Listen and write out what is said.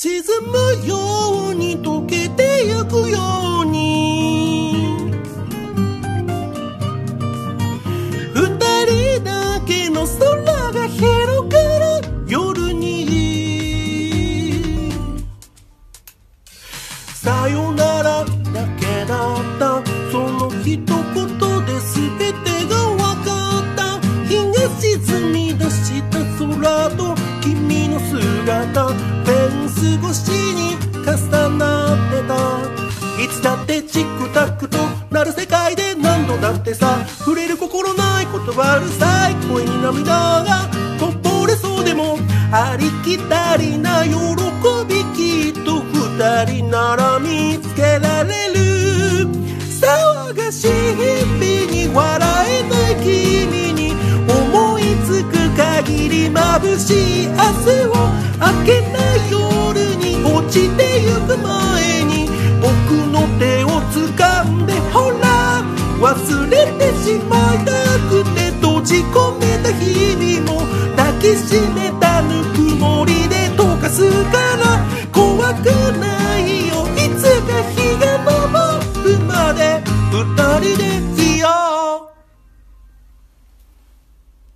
沈むように溶けてゆくように二人だけの空が広がる夜にさよならだけだったその一言で全てが分かった日が沈み出した空と君の姿フェンス越しに重なってたいつだってチックタックとなる世界で何度だってさ触れる心ない言葉うるさい声に涙がこぼれそうでもありきたりな喜びきっと二人なら見つけられる騒がしい日々に笑えない君に思いつく限り眩しい汗を明けない夜に落ちてゆく前に僕の手を掴んでほら忘れてしまいたくて閉じ込めた日々も抱きしめた